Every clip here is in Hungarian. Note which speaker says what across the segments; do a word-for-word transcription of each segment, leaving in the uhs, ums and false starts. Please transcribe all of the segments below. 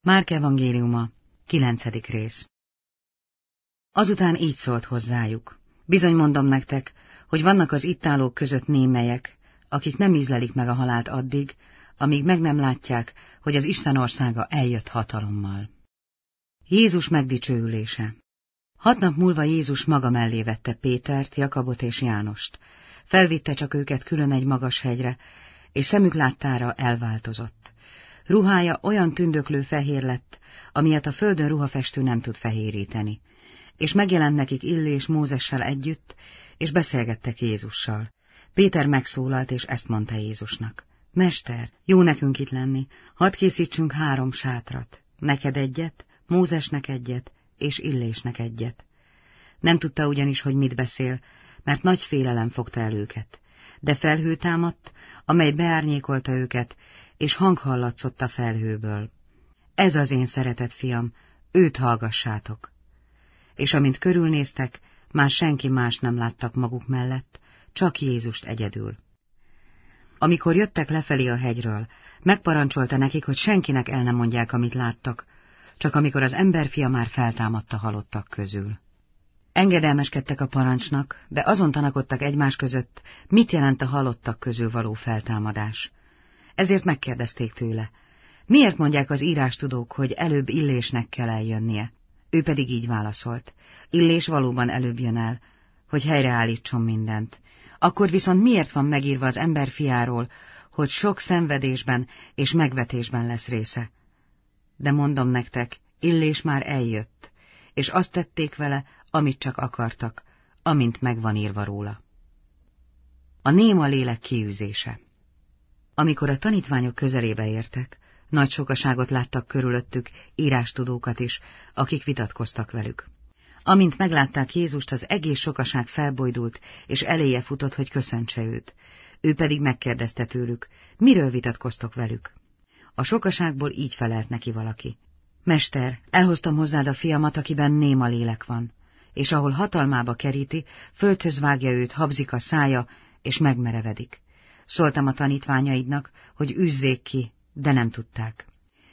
Speaker 1: Márk evangéliuma, kilencedik rész. Azután így szólt hozzájuk. Bizony mondom nektek, hogy vannak az itt állók között némelyek, akik nem ízlelik meg a halált addig, amíg meg nem látják, hogy az Isten országa eljött hatalommal. Jézus megdicsőülése. Hat nap múlva Jézus maga mellé vette Pétert, Jakabot és Jánost. Felvitte csak őket külön egy magas hegyre, és szemük láttára elváltozott. Ruhája olyan tündöklő fehér lett, amilyet a földön ruhafestő nem tud fehéríteni. És megjelent nekik Illés Mózessel együtt, és beszélgettek Jézussal. Péter megszólalt, és ezt mondta Jézusnak. Mester, jó nekünk itt lenni, hadd készítsünk három sátrat, neked egyet, Mózesnek egyet, és Illésnek egyet. Nem tudta ugyanis, hogy mit beszél, mert nagy félelem fogta el őket. De felhő támadt, amely beárnyékolta őket, és hang hallatszott a felhőből. Ez az én szeretett fiam, őt hallgassátok. És amint körülnéztek, már senki más nem láttak maguk mellett, csak Jézust egyedül. Amikor jöttek lefelé a hegyről, megparancsolta nekik, hogy senkinek el nem mondják, amit láttak, csak amikor az emberfia már feltámadt a halottak közül. Engedelmeskedtek a parancsnak, de azon tanakodtak egymás között, mit jelent a halottak közül való feltámadás. Ezért megkérdezték tőle, miért mondják az írástudók, hogy előbb Illésnek kell eljönnie? Ő pedig így válaszolt, Illés valóban előbb jön el, hogy helyreállítson mindent. Akkor viszont miért van megírva az ember fiáról, hogy sok szenvedésben és megvetésben lesz része? De mondom nektek, Illés már eljött, és azt tették vele, amit csak akartak, amint megvan írva róla. A néma lélek kiűzése. Amikor a tanítványok közelébe értek, nagy sokaságot láttak körülöttük, írástudókat is, akik vitatkoztak velük. Amint meglátták Jézust, az egész sokaság felbojdult, és eléje futott, hogy köszöntse őt. Ő pedig megkérdezte tőlük, miről vitatkoztok velük? A sokaságból így felelt neki valaki. Mester, elhoztam hozzád a fiamat, akiben néma lélek van, és ahol hatalmába keríti, földhöz vágja őt, habzik a szája, és megmerevedik. Szóltam a tanítványaidnak, hogy űzzék ki, de nem tudták.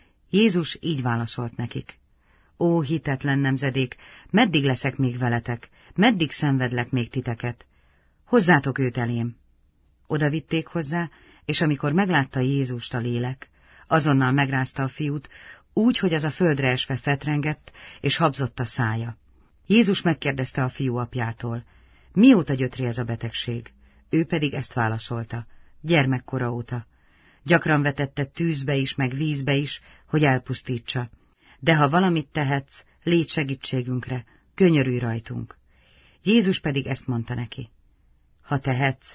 Speaker 1: Jézus így válaszolt nekik. Ó, hitetlen nemzedék, meddig leszek még veletek, meddig szenvedlek még titeket? Hozzátok őt elém. Oda vitték hozzá, és amikor meglátta Jézust a lélek, azonnal megrázta a fiút, úgy, hogy az a földre esve fetrengett, és habzott a szája. Jézus megkérdezte a fiú apjától, mióta gyötri ez a betegség? Ő pedig ezt válaszolta, gyermekkora óta. Gyakran vetette tűzbe is, meg vízbe is, hogy elpusztítsa. De ha valamit tehetsz, légy segítségünkre, könyörülj rajtunk. Jézus pedig ezt mondta neki. Ha tehetsz,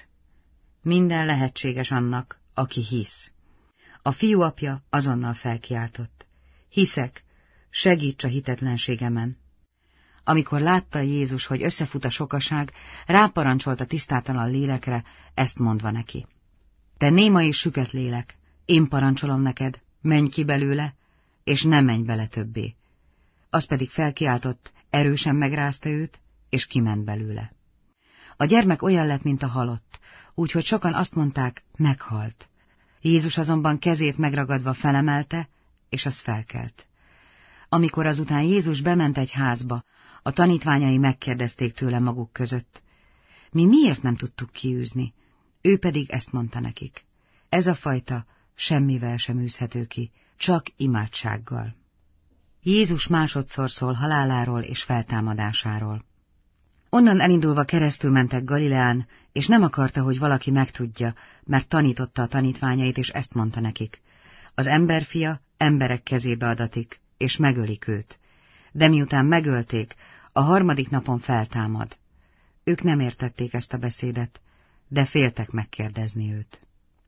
Speaker 1: minden lehetséges annak, aki hisz. A fiú apja azonnal felkiáltott. Hiszek, segíts a hitetlenségemen. Amikor látta Jézus, hogy összefut a sokaság, ráparancsolt a tisztátalan lélekre, ezt mondva neki. Te néma és süket lélek, én parancsolom neked, menj ki belőle, és ne menj bele többé. Az pedig felkiáltott, erősen megrázta őt, és kiment belőle. A gyermek olyan lett, mint a halott, úgyhogy sokan azt mondták, meghalt. Jézus azonban kezét megragadva felemelte, és az felkelt. Amikor azután Jézus bement egy házba, a tanítványai megkérdezték tőle maguk között. Mi miért nem tudtuk kiűzni? Ő pedig ezt mondta nekik. Ez a fajta semmivel sem űzhető ki, csak imádsággal. Jézus másodszor szól haláláról és feltámadásáról. Onnan elindulva keresztül mentek Galileán, és nem akarta, hogy valaki megtudja, mert tanította a tanítványait, és ezt mondta nekik. Az emberfia emberek kezébe adatik, és megölik őt. De miután megölték, a harmadik napon feltámad. Ők nem értették ezt a beszédet, de féltek megkérdezni őt.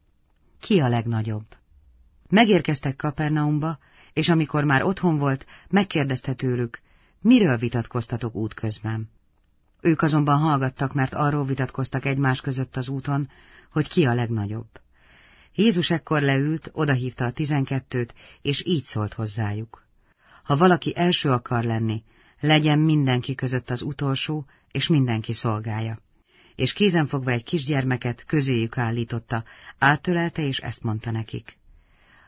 Speaker 1: Ki a legnagyobb? Megérkeztek Kapernaumba, és amikor már otthon volt, megkérdezte tőlük, miről vitatkoztatok útközben. Ők azonban hallgattak, mert arról vitatkoztak egymás között az úton, hogy ki a legnagyobb. Jézus ekkor leült, odahívta a tizenkettőt, és így szólt hozzájuk. Ha valaki első akar lenni, legyen mindenki között az utolsó, és mindenki szolgája. És kézenfogva egy kisgyermeket közéjük állította, áttölelte, és ezt mondta nekik.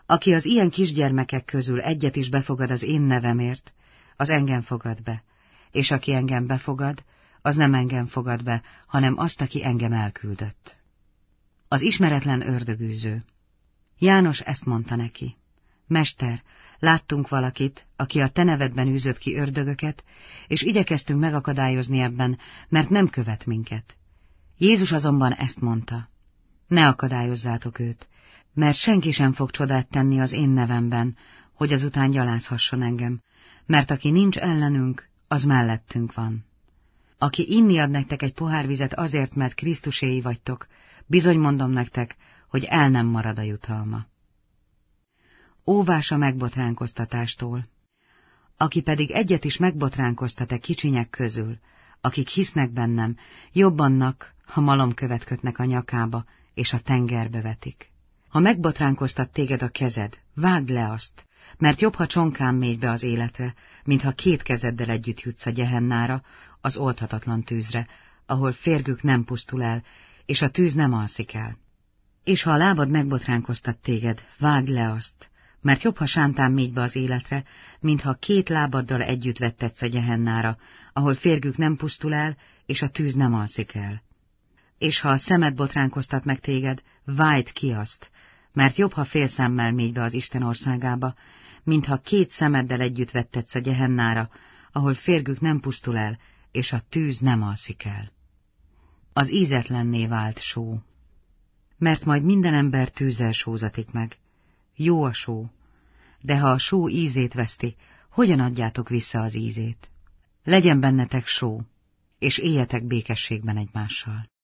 Speaker 1: Aki az ilyen kisgyermekek közül egyet is befogad az én nevemért, az engem fogad be, és aki engem befogad, az nem engem fogad be, hanem azt, aki engem elküldött. Az ismeretlen ördögűző. János ezt mondta neki. Mester, láttunk valakit, aki a te nevedben űzött ki ördögöket, és igyekeztünk megakadályozni ebben, mert nem követ minket. Jézus azonban ezt mondta. Ne akadályozzátok őt, mert senki sem fog csodát tenni az én nevemben, hogy azután gyalázhasson engem, mert aki nincs ellenünk, az mellettünk van. Aki inni ad nektek egy pohár vizet azért, mert Krisztuséi vagytok, bizony mondom nektek, hogy el nem marad a jutalma. Óvás a megbotránkoztatástól. Aki pedig egyet is megbotránkoztat-e kicsinyek közül, akik hisznek bennem, jobb annak, ha malomkövet kötnek a nyakába, és a tengerbe vetik. Ha megbotránkoztat téged a kezed, vágd le azt, mert jobb, ha csonkán mégy be az életre, mintha két kezeddel együtt jutsz a gyehennára, az oldhatatlan tűzre, ahol férgük nem pusztul el, és a tűz nem alszik el. És ha a lábad megbotránkoztat téged, vágd le azt, mert jobb, ha sántán mégy be az életre, mintha két lábaddal együtt vettetsz a gyehennára, ahol férgük nem pusztul el, és a tűz nem alszik el. És ha a szemed botránkoztat meg téged, vájd ki azt, mert jobb, ha fél szemmel mégy be az Isten országába, mintha két szemeddel együtt vettetsz a gyehennára, ahol férgük nem pusztul el, és a tűz nem alszik el. Az ízetlenné vált só. Mert majd minden ember tűzzel sózatik meg. Jó a só, de ha a só ízét veszti, hogyan adjátok vissza az ízét? Legyen bennetek só, és éljetek békességben egymással.